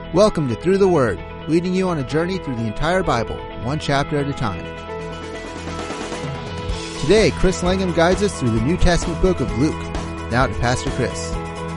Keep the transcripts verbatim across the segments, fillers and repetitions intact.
Welcome to Through the Word, leading you on a journey through the entire Bible, one chapter at a time. Today, Chris Langham guides us through the New Testament book of Luke. Now to Pastor Chris.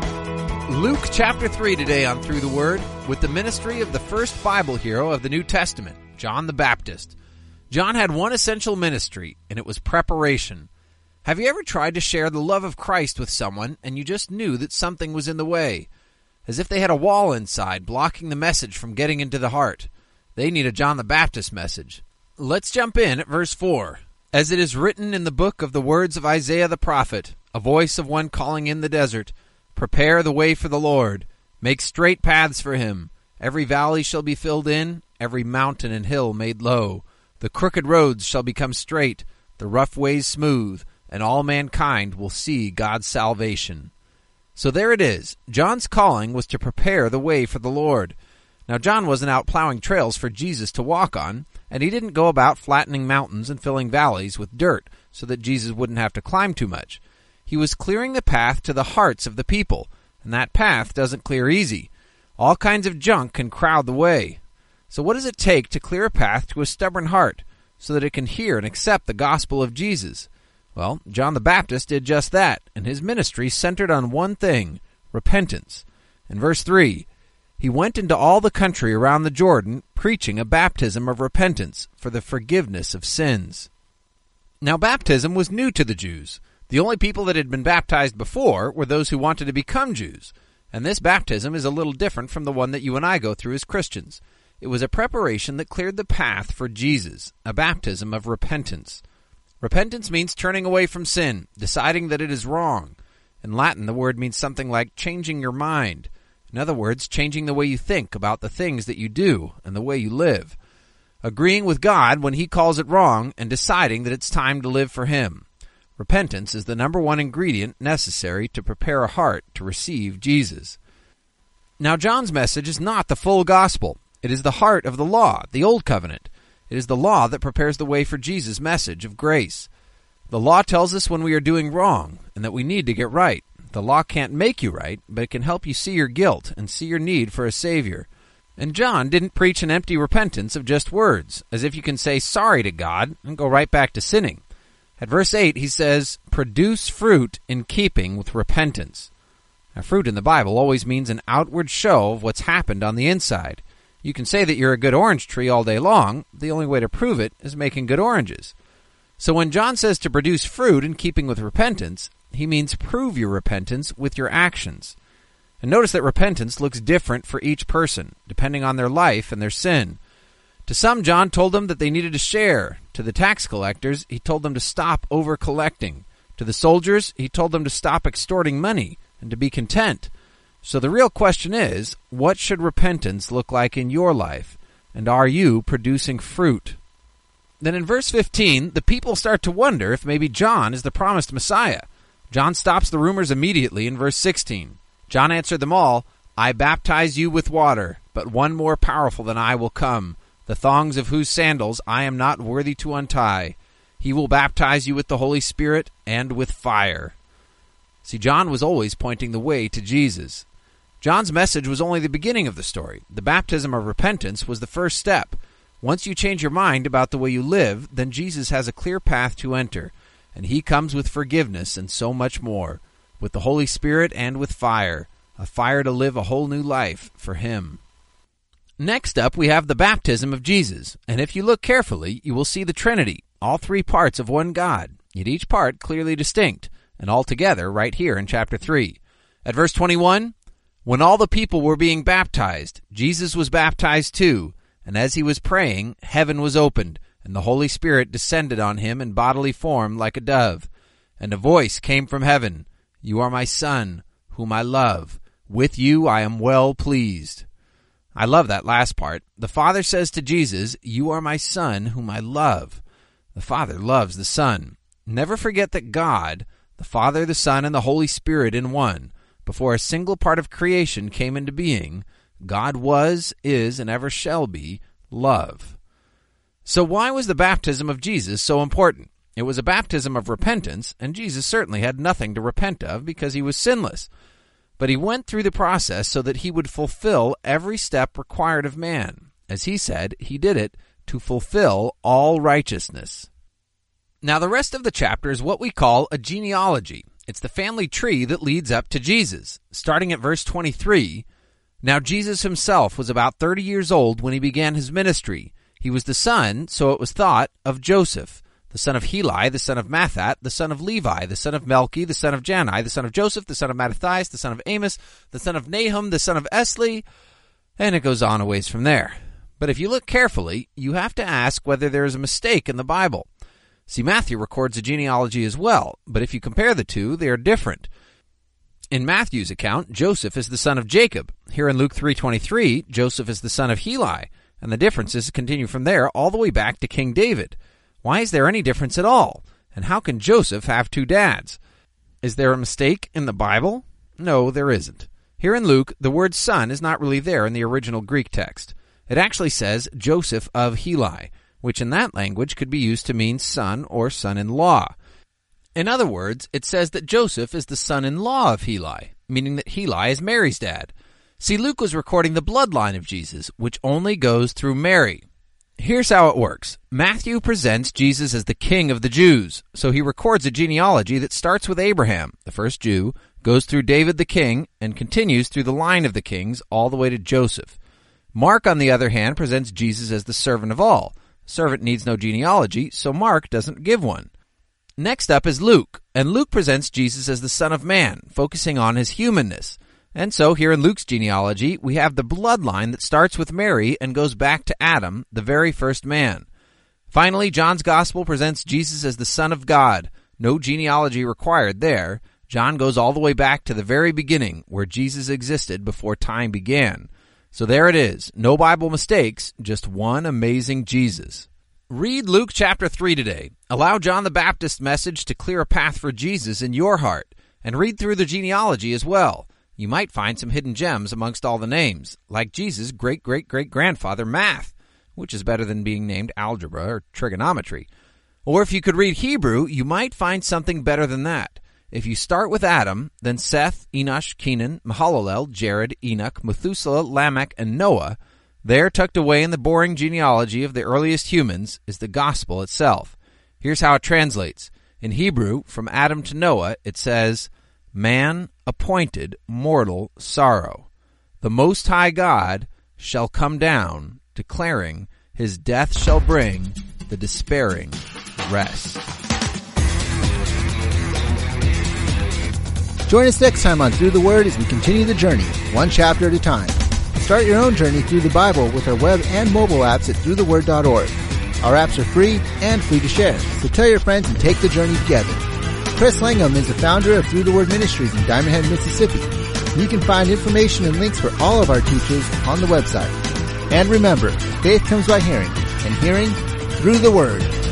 Luke chapter three today on Through the Word, with the ministry of the first Bible hero of the New Testament, John the Baptist. John had one essential ministry, and it was preparation. Have you ever tried to share the love of Christ with someone, and you just knew that something was in the way? As if they had a wall inside, blocking the message from getting into the heart. They need a John the Baptist message. Let's jump in at verse four. As it is written in the book of the words of Isaiah the prophet, a voice of one calling in the desert, prepare the way for the Lord, make straight paths for him. Every valley shall be filled in, every mountain and hill made low. The crooked roads shall become straight, the rough ways smooth, and all mankind will see God's salvation. So there it is. John's calling was to prepare the way for the Lord. Now, John wasn't out plowing trails for Jesus to walk on, and he didn't go about flattening mountains and filling valleys with dirt so that Jesus wouldn't have to climb too much. He was clearing the path to the hearts of the people, and that path doesn't clear easy. All kinds of junk can crowd the way. So what does it take to clear a path to a stubborn heart so that it can hear and accept the gospel of Jesus? Well, John the Baptist did just that, and his ministry centered on one thing, repentance. In verse three, he went into all the country around the Jordan, preaching a baptism of repentance for the forgiveness of sins. Now, baptism was new to the Jews. The only people that had been baptized before were those who wanted to become Jews, and this baptism is a little different from the one that you and I go through as Christians. It was a preparation that cleared the path for Jesus, a baptism of repentance. Repentance means turning away from sin, deciding that it is wrong. In Latin, the word means something like changing your mind. In other words, changing the way you think about the things that you do and the way you live. Agreeing with God when he calls it wrong and deciding that it's time to live for him. Repentance is the number one ingredient necessary to prepare a heart to receive Jesus. Now, John's message is not the full gospel. It is the heart of the law, the old covenant. It is the law that prepares the way for Jesus' message of grace. The law tells us when we are doing wrong and that we need to get right. The law can't make you right, but it can help you see your guilt and see your need for a Savior. And John didn't preach an empty repentance of just words, as if you can say sorry to God and go right back to sinning. At verse eight, he says, produce fruit in keeping with repentance. Now, fruit in the Bible always means an outward show of what's happened on the inside. You can say that you're a good orange tree all day long. The only way to prove it is making good oranges. So when John says to produce fruit in keeping with repentance, he means prove your repentance with your actions. And notice that repentance looks different for each person, depending on their life and their sin. To some, John told them that they needed to share. To the tax collectors, he told them to stop over-collecting. To the soldiers, he told them to stop extorting money and to be content. So the real question is, what should repentance look like in your life? And are you producing fruit? Then in verse fifteen, the people start to wonder if maybe John is the promised Messiah. John stops the rumors immediately in verse sixteen. John answered them all, I baptize you with water, but one more powerful than I will come, the thongs of whose sandals I am not worthy to untie. He will baptize you with the Holy Spirit and with fire. See, John was always pointing the way to Jesus. John's message was only the beginning of the story. The baptism of repentance was the first step. Once you change your mind about the way you live, then Jesus has a clear path to enter, and he comes with forgiveness and so much more, with the Holy Spirit and with fire, a fire to live a whole new life for him. Next up, we have the baptism of Jesus, and if you look carefully, you will see the Trinity, all three parts of one God, yet each part clearly distinct, and all together right here in chapter three. At verse twenty-one, when all the people were being baptized, Jesus was baptized too, and as he was praying, heaven was opened, and the Holy Spirit descended on him in bodily form like a dove. And a voice came from heaven, You are my Son, whom I love. With you I am well pleased. I love that last part. The Father says to Jesus, You are my Son, whom I love. The Father loves the Son. Never forget that God, the Father, the Son, and the Holy Spirit in one, before a single part of creation came into being, God was, is, and ever shall be love. So why was the baptism of Jesus so important? It was a baptism of repentance, and Jesus certainly had nothing to repent of because he was sinless. but he went through the process so that he would fulfill every step required of man. As he said, he did it to fulfill all righteousness. Now, the rest of the chapter is what we call a genealogy. It's the family tree that leads up to Jesus. Starting at verse twenty-three, "Now Jesus himself was about thirty years old when he began his ministry. He was the son, so it was thought, of Joseph, the son of Heli, the son of Mathat, the son of Levi, the son of Melchi, the son of Janai, the son of Joseph, the son of Mattathias, the son of Amos, the son of Nahum, the son of Esli," and it goes on a ways from there. But if you look carefully, you have to ask whether there is a mistake in the Bible. See, Matthew records a genealogy as well, but if you compare the two, they are different. In Matthew's account, Joseph is the son of Jacob. Here in Luke three twenty-three, Joseph is the son of Heli, and the differences continue from there all the way back to King David. Why is there any difference at all? And how can Joseph have two dads? Is there a mistake in the Bible? No, there isn't. Here in Luke, the word son is not really there in the original Greek text. It actually says Joseph of Heli, which in that language could be used to mean son or son-in-law. In other words, it says that Joseph is the son-in-law of Heli, meaning that Heli is Mary's dad. See, Luke was recording the bloodline of Jesus, which only goes through Mary. Here's how it works. Matthew presents Jesus as the king of the Jews, so he records a genealogy that starts with Abraham, the first Jew, goes through David the king, and continues through the line of the kings all the way to Joseph. Mark, on the other hand, presents Jesus as the servant of all. Servant needs no genealogy, so Mark doesn't give one. Next up is Luke, and Luke presents Jesus as the Son of Man, focusing on his humanness. And so here in Luke's genealogy, we have the bloodline that starts with Mary and goes back to Adam, the very first man. Finally, John's Gospel presents Jesus as the Son of God. No genealogy required there. John goes all the way back to the very beginning, where Jesus existed before time began. So there it is. No Bible mistakes, just one amazing Jesus. Read Luke chapter three today. Allow John the Baptist's message to clear a path for Jesus in your heart. And read through the genealogy as well. You might find some hidden gems amongst all the names, like Jesus' great-great-great-grandfather, Math, which is better than being named algebra or trigonometry. Or if you could read Hebrew, you might find something better than that. If you start with Adam, then Seth, Enosh, Kenan, Mahalalel, Jared, Enoch, Methuselah, Lamech, and Noah, there tucked away in the boring genealogy of the earliest humans is the gospel itself. Here's how it translates. In Hebrew, from Adam to Noah, it says, "Man appointed mortal sorrow. The Most High God shall come down, declaring his death shall bring the despairing rest." Join us next time on Through the Word as we continue the journey, one chapter at a time. Start your own journey through the Bible with our web and mobile apps at through the word dot org. Our apps are free and free to share, so tell your friends and take the journey together. Chris Langham is the founder of Through the Word Ministries in Diamond Head, Mississippi. You can find information and links for all of our teachers on the website. And remember, faith comes by hearing, and hearing through the Word.